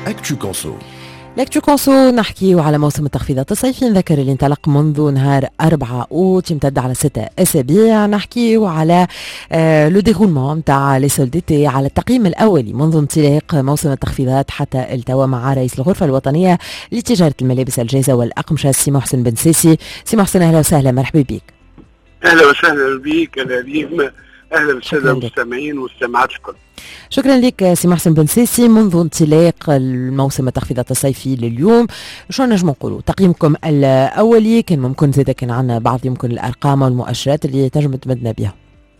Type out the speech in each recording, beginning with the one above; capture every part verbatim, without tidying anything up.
أكتو كونسو. لاكتو كونسو نحكي على موسم التخفيضات الصيفي، نذكر اللي انطلق منذ نهار أربعة أوت يمتد على ستة أسابيع. نحكي على آه لو ديغولمون نتاع لي سولديتي، على التقييم الأولي منذ انطلاق موسم التخفيضات حتى التوا مع رئيس الغرفة الوطنية لتجارة الملابس الجاهزة والأقمشة سي محسن بن سيسي. سي محسن أهلا وسهلا، مرحبا بك. أهلا وسهلا بك يا ريم، أهلا بالسادة المستمعين والمستمعات الكل. شكرا لك سي محسن بن سيسي. منذ انطلاق الموسم التخفيضات الصيفي لليوم شو نجم نقولوا تقييمكم الاولي؟ كان ممكن زيدا كان عندنا بعض يمكن الارقام والمؤشرات اللي تنجم تمدنا بها.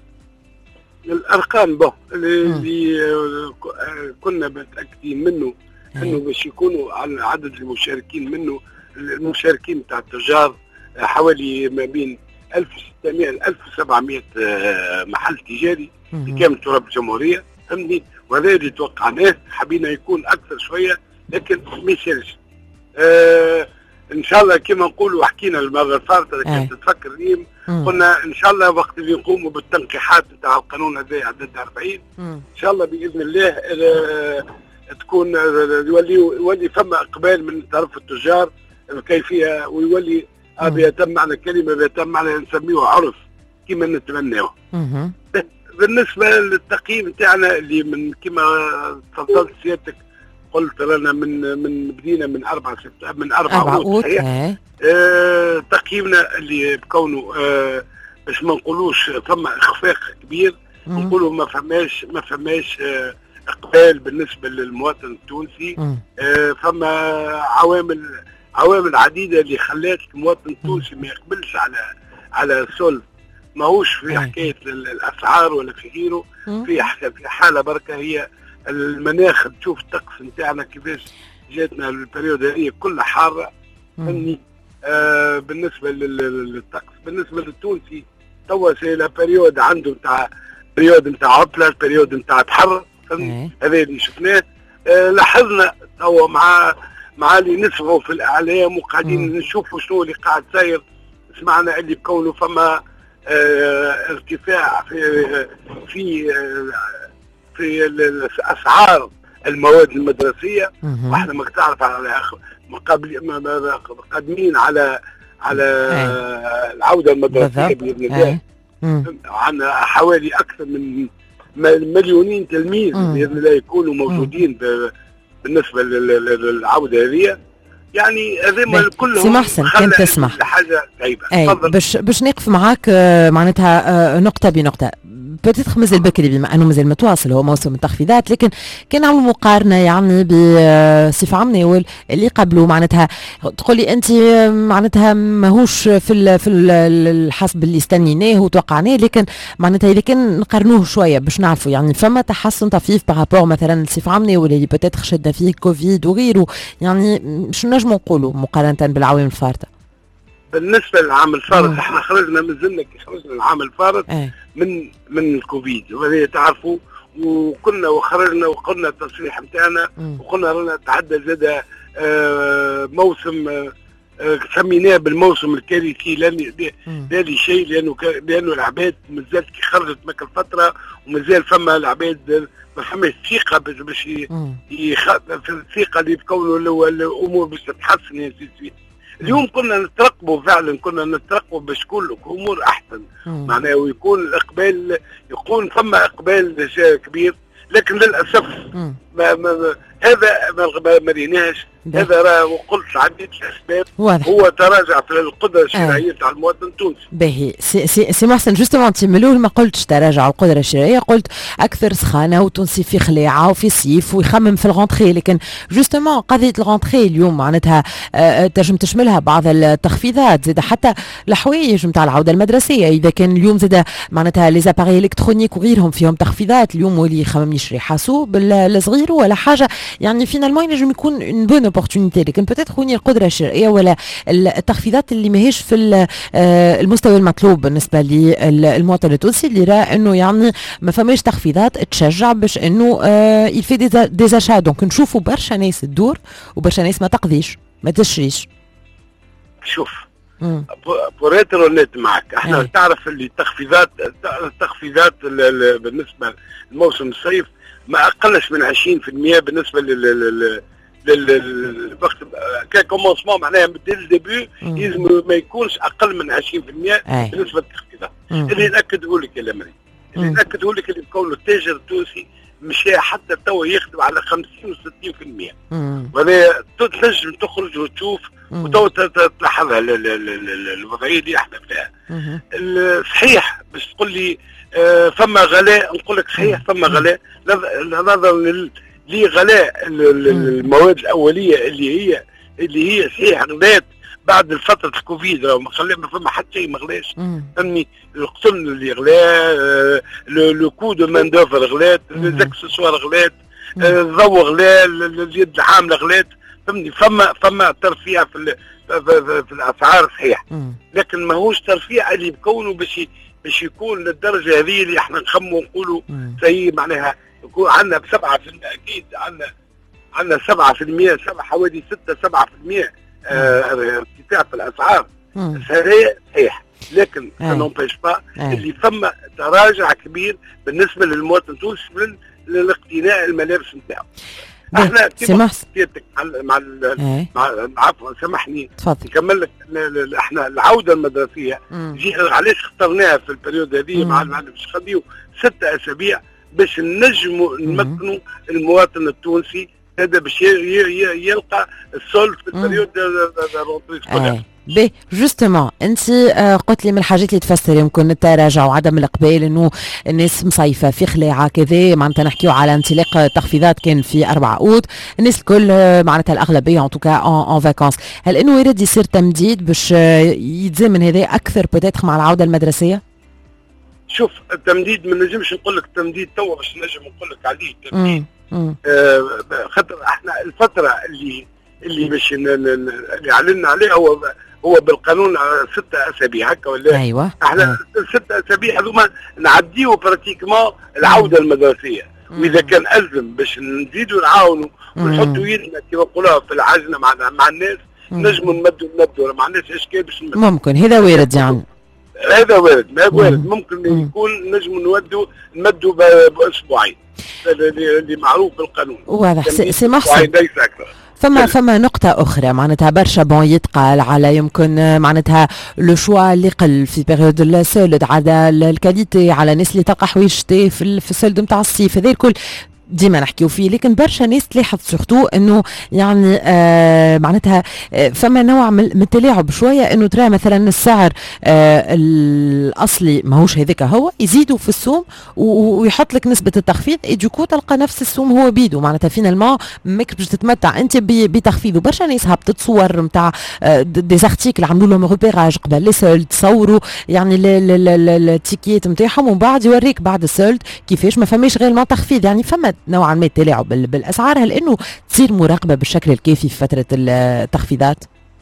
الارقام بو اللي كنا متاكدين منه انه باش يكونوا على عدد المشاركين منه، المشاركين تاع التجار حوالي ما بين ألف وستمائة إلى ألف وسبعمائة محل تجاري في كامل تراب الجمهوريه، فهمني؟ وهذا اللي توقعناه، حبينا يكون اكثر شويه لكن ما يصيرش. آه ان شاء الله كما نقولوا، حكينا المره الفارطه اذا كنت تفكر ريم، قلنا ان شاء الله وقت اللي نقوموا بالتنقيحات نتاع القانون هذا عدد أربعين ان شاء الله باذن الله آه تكون يولي يولي فما اقبال من طرف التجار الكيفيه، ويولي هذا يتم معنى كلمه يتم معنى نسميه عرف كما نتمناه. بالنسبه للتقييم تاعنا اللي من كما تفضلت سيادتك قلت لنا من من بدينا من أربعة ستة من أربعة أوت آه تقييمنا اللي بكونه آه باش ما نقولوش فما اخفاق كبير، نقولوا ما فماش ما فماش آه اقبال بالنسبه للمواطن التونسي. آه فما عوامل عوامل عديده اللي خلات المواطن التونسي ما يقبلش على على سولف، ماهوش في حكايه الاسعار ولا في غيره، في في حاله بركه هي المناخ. تشوف الطقس نتاعنا كيفاش جاتنا البريود هذه كلها حاره، فهمني؟ آه بالنسبه للطقس، بالنسبه للتونسي توا سي لا بريود عنده نتاع بريود نتاع عطله، بريود نتاع تحرر، فهمني؟ هذا اللي شفناه. آه لاحظنا توا مع مع اللي نسمعوا في الاعلام وقاعدين نشوفوا شنو اللي قاعد ساير، سمعنا اللي بكونه فما آه ارتفاع في في آه في اسعار المواد المدرسيه، واحنا ما تعرف على قادمين على على العوده المدرسيه باذن الله. عندنا حوالي اكثر من مليونين تلميذ باذن الله يكونوا موجودين بالنسبه للعوده هذه، يعني هذا كلهم سي محسن كنت تسمح حاجه غريبه. اي باش باش نقف معاك معناتها نقطه بنقطه، بتدخ مازال بكري بما انه مازال متواصل هو موسم التخفيضات، لكن كان نعملوا مقارنه يعني بصفه عامه اللي قبله. معناتها تقول لي انت معناتها ماهوش في ال في الحسب اللي استنيناه وتوقعناه، لكن معناتها اذا كان نقارنوه شويه باش نعرفوا يعني فما تحسن طفيف بارابور مثلا لصفه عامه ولا اللي بتاتخ شدنا فيه كوفيد وغيره، يعني شنو نجموا نقولوا مقارنه بالعوامل الفارطه؟ بالنسبه للعام الفارط احنا خرجنا مازلنا كي خرجنا العام الفارط من من الكوفيد، وهذا تعرفوا، وكنا وخرجنا وقلنا التصريح نتاعنا وقلنا رانا تعدى زاد آه موسم آه سميناه بالموسم الكارثي، لان لا لشيء لانه لانه العباد مازالت كي خرجت ماك الفتره ومازال فما العباد ما فماش ثقه باش في الثقه اللي بكونوا الامور باش تتحسن يا سيدي. اليوم كنا نترقبوا فعلا، كنا نترقبوا باش تكون الامور احسن معناه، ويكون الاقبال يكون فما اقبال كبير، لكن للاسف ما ما هذا ما ريناش. هذا راه وقلت عدة اسباب، هو تراجع في القدره الشرائيه تاع المواطن التونسي. باهي سي سي سي محسن، جوستومون انت من الاول ما قلتش تراجع القدره الشرائيه، قلت اكثر سخانه وتونسي في خلاعه وفي صيف ويخمم في الغونتري، لكن جوستومون قضيه الغونتري اليوم معناتها آه تنجم تشملها بعض التخفيضات، زاد حتى الحوايج نتاع العوده المدرسيه، اذا كان اليوم زاد معناتها لي زاباري الكترونيك وغيرهم فيهم تخفيضات، اليوم ولي يخمم يشري حاسوب الصغير ولا حاجه، يعني فينالمون ينجم يكون اون بون اوبورتونيتي، لكن بوتيتر هوني القدره الشرائيه ولا التخفيضات اللي ماهيش في المستوى المطلوب بالنسبه للمواطن التونسي اللي راه انه يعني ما فماش تخفيضات تشجع باش انه يفي دي زاشا. دونك نشوفوا برشا ناس تدور وبرشا ناس ما تقضيش ما تشريش. شوف بوريترونيت معك، احنا ايه. تعرف اللي التخفيضات التخفيضات بالنسبه لموسم الصيف ما اقلش من عشرين بالمئة بالنسبه الوقت ككومونسمون معناها من الديبي يلزم ما يكونش اقل من عشرين بالمئة بالنسبه للتخفيضات. اللي ناكده لك يا مريم، اللي ناكده لك اللي بكون التاجر التونسي مشى حتى توا يخدم على خمسين و ستين بالمئة، وهذا تنجم تخرج وتشوف وتوا تلاحظها الوضعيه اللي احنا فيها. صحيح باش تقول لي آه فما غلاء، نقول لك صحيح فما غلاء نظرا لغلاء المواد الاوليه اللي هي اللي هي صحيح غلات بعد فتره الكوفيد، ما خلى ما فما حتى شيء ما غلاش. فهمني القطن اللي غلا، لو كو دو مان دوفر غلات، ليزاكسسوار غلات، الضوء غلا، اليد العامله غلات. فهمني فما فما ترفيع في في, في الاسعار صحيح، لكن ماهوش ترفيع اللي بكونه باش باش يكون للدرجه هذه اللي احنا نخموا ونقولوا زي معناها يكون عندنا بسبعة في المئة. اكيد عندنا عندنا سبعة في المئة، سبعة حوالي ستة سبعة في المئة ارتفاع في الاسعار. هذا صحيح، لكن ما نومبيش با اللي فما تراجع كبير بالنسبه للمواطن التونسي لاقتناء الملابس نتاعو. احنا كيما مع مع عفوا سامحني نكمل لك. احنا العوده المدرسيه علاش اخترناها في البريود هذه مع باش نخليو ستة اسابيع باش نجموا نمكنوا المواطن التونسي هذا باش يلقى السول في البريود رونتري سكولير. بي جوستومون انت قلت لي من الحاجات اللي تفسر يمكن التراجع وعدم الاقبال انه الناس مصيفه في خلاعه كذا، معناتها نحكيو على انطلاق تخفيضات كان في أربعة أوت، الناس الكل معناتها الاغلبيه ان توكا اون فاكونس. هل انه يرد يصير تمديد باش يتزامن هذا اكثر بوتيتر مع العوده المدرسيه؟ شوف التمديد ما نجمش نقول لك تمديد توا باش نجم نقول لك عليه تمديد. آه خاطر احنا الفتره اللي اللي باش اللي اعلنا عليه هو هو بالقانون ستة اسابيع هكا ولا؟ ايوه احنا ستة اسابيع هذوما نعديو براتيكمون العوده المدرسيه، واذا كان الزم باش نزيدوا نعاونوا ونحطوا يدنا كما نقولوها في العجنه مع مع الناس نجموا نمدوا نمدوا ما عندناش اشكال باش نمدوا. ممكن هذا وارد يعني. هذا وارد ما وارد ممكن يكون نجموا نودوا نمدوا باسبوعين اللي معروف بالقانون. واضح سي محسن. ليس اكثر. فما فما نقطة أخرى معناتها برشا بون يتقال على يمكن معناتها لو شوا اللي قل في بيريود السولد، على الكاليتي، على الناس اللي تلقى حوايج شتي في, في السولد نتاع الصيف، هذا الكل ديما نحكيو فيه. لكن برشا ناس تلاحظ سورتو انه يعني آه معناتها آه فما نوع من التلاعب شويه، انه ترى مثلا السعر آه الاصلي ماهوش هذاك هو، يزيدوا في السوم ويحط لك نسبه التخفيض، دوكو تلقى نفس السوم هو بيدو، معناتها فينالمون ماك باش تتمتع انت بتخفيض. وبرشا ناس هبطت صور نتاع آه دي زارتيكل عملوا لهم روبيراج قبل لي سولد، تصوروا يعني التيكيت نتاعهم ومن بعد يوريك بعد السولد كيفاش ما فماش غير تخفيض. يعني فما نوعا ما التلاعب بالاسعار. هل انه تصير مراقبه بالشكل الكافي في فتره التخفيضات؟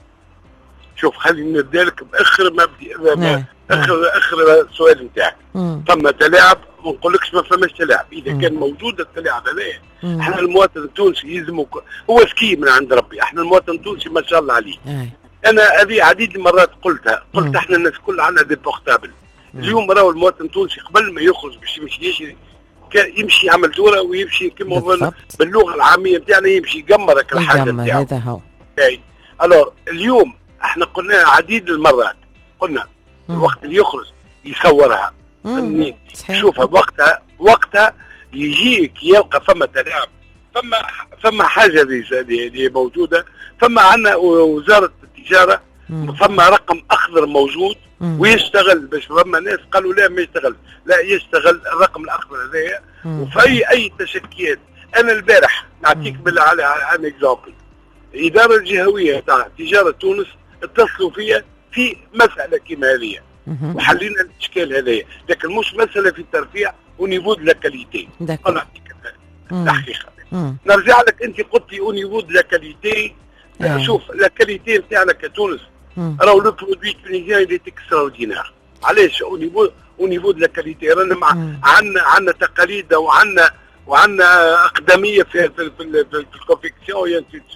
شوف خليني نبدا لك باخر مبدئ اخر اخر سؤال نتاعك. ثم تلاعب ما نقولكش ما فماش تلاعب، اذا مم. كان موجود التلاعب هذا احنا المواطن التونسي يلزم هو ذكي من عند ربي، احنا المواطن التونسي ما شاء الله عليه. مم. انا هذه عديد المرات قلتها قلت مم. احنا الناس كل عندنا دي بورتابل. اليوم راهو المواطن التونسي قبل ما يخرج باش يمشي يشري يمشي يعمل دوره ويمشي كما باللغه العاميه نتاعنا يمشي يقمرك الحاجه نتاعو. هذا هو. الوغ اليوم احنا قلنا عديد المرات قلنا مم. الوقت اللي يخرج يصورها شوفها وقتها وقتها يجيك يلقى فما تلاعب، فما فما حاجه اللي موجوده، فما عندنا وزاره التجاره مم. فما رقم اخضر موجود مم. ويشتغل باش فما ناس قالوا لا ما يشتغل، لا يشتغل الرقم الاخضر هذايا. وفي اي اي تشكيات انا البارح نعطيك بالله على عن اكزامبل، الاداره الجهويه تاع تجاره تونس اتصلوا فيا في مساله كيما هذه وحلينا الاشكال هذايا، لكن مش مساله في الترفيع ونيفو دو لا كاليتي. انا نعطيك الحقيقه نرجع لك انت قلت لي ونيفو دو لا كاليتي. شوف لا كاليتي نتاعنا كتونس راهو لو برودوي تونيزيان اللي اكستراوردينير. علاش ونيفو ونيفو دو لا كاليتي رانا مع عندنا عندنا تقاليد وعندنا وعندنا اقدميه في في في, في, في الكونفيكسيون يا سويت.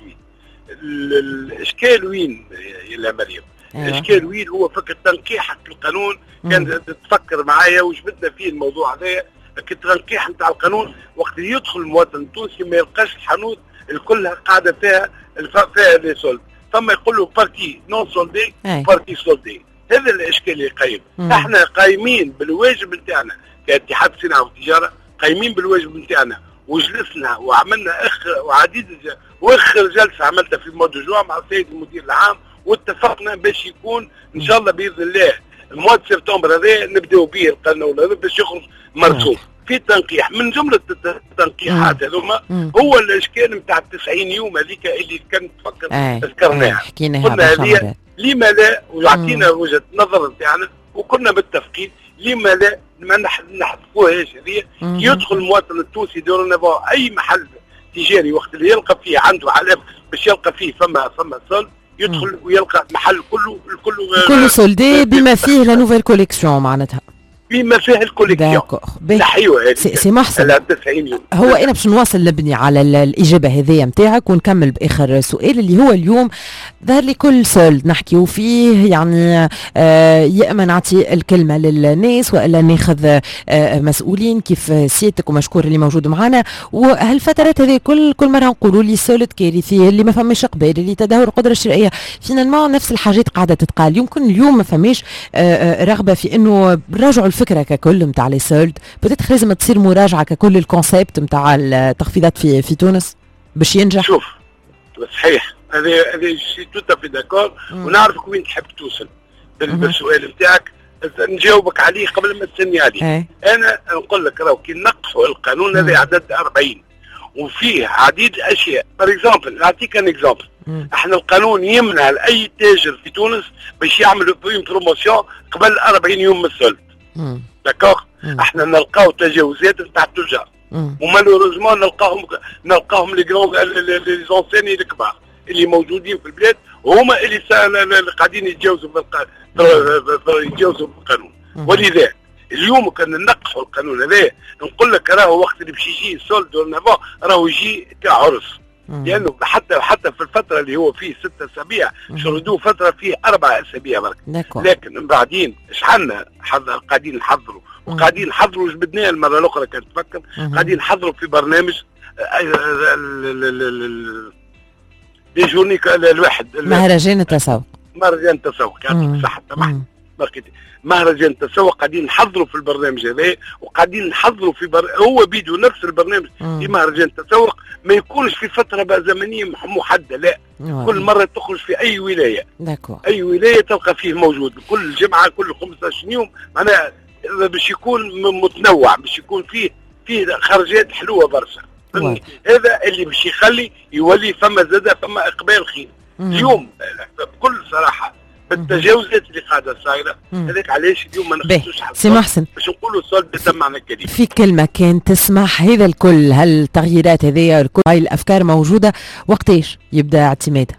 الاشكال وين يا مريم؟ الاشكال وين هو فكره تنقيحك القانون. كان تفكر معايا وجبدنا فيه الموضوع هذايا، التنقيح نتاع القانون وقت يدخل المواطن التونسي ما يلقاش الحانوت الكلها قاعده فيها فيها لي سولد، ثم يقولوا بارتي نون سولدي بارتي سولدي. هذا الاشكال اللي قايم. احنا قايمين بالواجب نتاعنا كاتحاد الصناعه والتجاره، قايمين بالواجب نتاعنا وجلسنا وعملنا اخ وعديد واخر جلسه عملتها في مود جوع مع السيد المدير العام، واتفقنا باش يكون ان شاء الله باذن الله المواد سبتمبر هذا نبداو به القانون هذا باش يخرج مرسوم في تنقيح. من جمله التنقيحات هذوما هو الاشكال نتاع التسعين يوم هذيك اللي كانت تفكر ذكرناها، قلنا هذه لما لا، ويعطينا وجهه نظر نتاعنا وكنا متفقين لما لا ما نحذفوهاش هذه. يدخل المواطن التونسي دورنافون اي محل تجاري وقت اللي يلقى فيه عنده علامه باش يلقى فيه فما فما سولد، يدخل ويلقى محل كله كله كله سولدي بما فيه لا نوفيل كوليكسيون معناتها بما فيه الكوليكسيون. نحيوها هذه سي محسن. هو انا باش نواصل نبني على الاجابه هذيا نتاعك ونكمل باخر سؤال اللي هو اليوم ظهر لي كل سولد نحكيو فيه، يعني آه يا اما نعطي الكلمه للناس والا ناخذ آه مسؤولين كيف سيادتك ومشكور اللي موجود معنا. وهالفترات هذه كل كل مره نقولوا لي سولد كارثي اللي ما فماش اقبال اللي تدهور القدره الشرائيه، فينالمون نفس الحاجات قاعده تتقال. يمكن اليوم ما فماش آه رغبه في انه نراجعوا الفكره ككل نتاع لي سولد، بتاتر لازم تصير مراجعه ككل الكونسيبت نتاع التخفيضات في في تونس باش ينجح. شوف صحيح هذا هذا شيء توتا في داكور، ونعرفك وين تحب توصل بالسؤال نتاعك نجاوبك عليه قبل ما تسني عليه. أي. انا نقول لك راهو كي نقحوا القانون هذا عدد أربعين وفيه عديد الاشياء. بار اكزومبل نعطيك ان اكزومبل، احنا القانون يمنع لاي تاجر في تونس باش يعمل بروموسيون قبل أربعين يوم من السولد. داكوغ. احنا نلقاو تجاوزات نتاع التجار ومالوريزمون نلقاهم نلقاهم لي جرون لي زونسيني الكبار اللي موجودين في البلاد هما اللي قاعدين يتجاوزوا يتجاوزوا بالقانون. ولذا اليوم كان نقحوا القانون هذا نقول لك راهو وقت اللي باش يجي السولد دورنافون راهو يجي كعرس، لانه حتى حتى في الفتره اللي هو فيه ست اسابيع شردوه فتره فيه اربع اسابيع برك، لكن من بعدين شحالنا قاعدين نحضروا وقاعدين نحضروا جبدناه المره الاخرى كانت تفكر قاعدين نحضروا في برنامج دي جورني الواحد مهرجان التسوق مهرجان التسوق يعطيك صحة مهرجان التسوق قاعدين نحضروا في البرنامج هذا وقاعدين نحضروا في بر... هو بيدو نفس البرنامج في مهرجان التسوق ما يكونش في فتره زمنيه محدده، لا مم. كل مره تخرج في اي ولايه داكو. اي ولايه تلقى فيه موجود كل جمعه كل خمسة عشر يوم، معناها باش يكون متنوع باش يكون فيه فيه خرجات حلوه برشا. هذا اللي باش يخلي يولي فما زاده فما اقبال خير. مم. اليوم بكل صراحه بالتجاوزات اللي قاعده صايره هذاك علاش اليوم ما نخصوش سي محسن باش نقولوا السؤال بتم معنى الكلمه. في كلمه كان تسمح هذا الكل هالتغييرات هذه الكل هاي الافكار موجوده وقتاش يبدا اعتمادها؟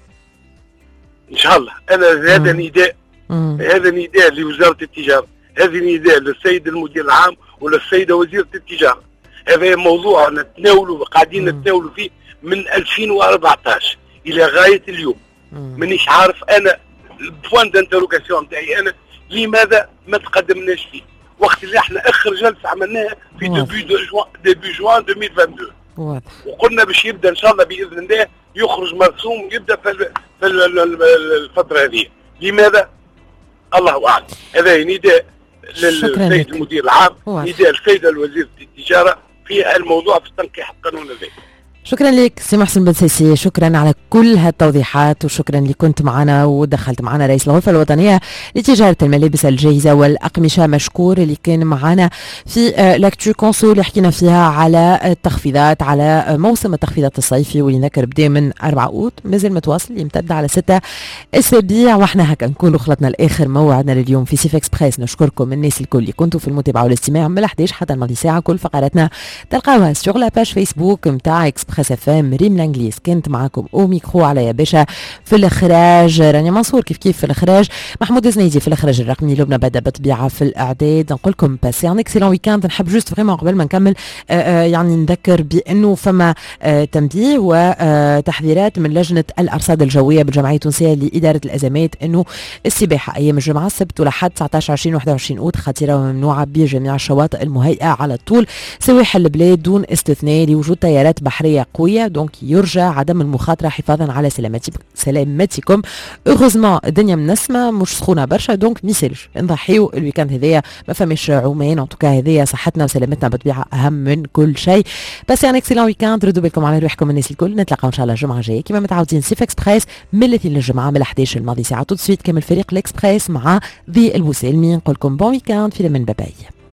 ان شاء الله. انا هذا نداء هذا نداء لوزاره التجاره، هذا نداء للسيد المدير العام وللسيده وزيره التجاره. هذا موضوع نتناولوا قاعدين نتناولوا فيه من ألفين وأربعطاش الى غايه اليوم. مانيش عارف انا البوان دانتروغاسيون تاعي انا لماذا ما تقدمناش فيه وقت اللي احنا اخر جلسه عملناها في ديبي دو جوان ديبي جوان ألفين واثنين وعشرين وقلنا باش يبدا ان شاء الله باذن الله يخرج مرسوم يبدا في الفتره هذه. لماذا؟ الله اعلم. هذا نداء للسيد المدير العام، نداء السيده وزيره التجاره في الموضوع في تنقيح القانون هذا. شكرا لك سي محسن بن سيسي، شكرا على كل هالتوضيحات وشكرا اللي كنت معنا ودخلت معنا رئيس الغرفه الوطنيه لتجاره الملابس الجاهزه والاقمشه مشكور اللي كان معنا في لاكتو كونسو اللي حكينا فيها على التخفيضات على موسم التخفيضات الصيفي واللي نذكر بدا من أربعة أوت مازال متواصل يمتد على ستة اسابيع. واحنا هكا نكونوا خلطنا لاخر موعدنا لليوم في سيف اكسبريس. نشكركم الناس الكل اللي كنتوا في المتابعه والاستماع من الحداش حتى الماضي ساعه. كل فقراتنا تلقاوها سور لا باج فيسبوك نتاع اكسبريس اف ام. ريم لانجليز كنت معاكم او ميكرو على يا باشا في الاخراج رانيا منصور كيف كيف في الاخراج، محمود زنيدي في الاخراج الرقمي، لبنى بدا بطبيعه في الاعداد. نقول لكم باسي ان اكسيلون ويكاند. نحب جوست فريمون قبل ما نكمل آآ آآ يعني نذكر بانه فما تنبيه وتحذيرات من لجنه الارصاد الجويه بالجمعيه التونسيه لاداره الازمات انه السباحه ايام الجمعه السبت ولحد تسعطاش عشرين واحد وعشرين اوت خطيره وممنوعه بجميع الشواطئ المهيئه على طول سواحل البلاد دون استثناء لوجود تيارات بحريه قويه، دونك يرجى عدم المخاطره حفاظا على سلامتي سلامتكم. اوغوزمون الدنيا منسمه مش سخونه برشا، دونك ميسالش نضحيو الويكاند هذايا ما فماش عومان، ان توكا هذايا صحتنا وسلامتنا بالطبيعه اهم من كل شيء. بس يعني اكسلون ويكاند، ردوا بالكم على روحكم الناس الكل. نتلاقاو ان شاء الله الجمعه الجايه كما متعودين سيف اكسبريس من الاثنين للجمعه من احداش الماضي ساعه. تو سويت كامل فريق الاكسبريس مع ذي البوسيلمي نقول لكم بون ويكاند في من باباي.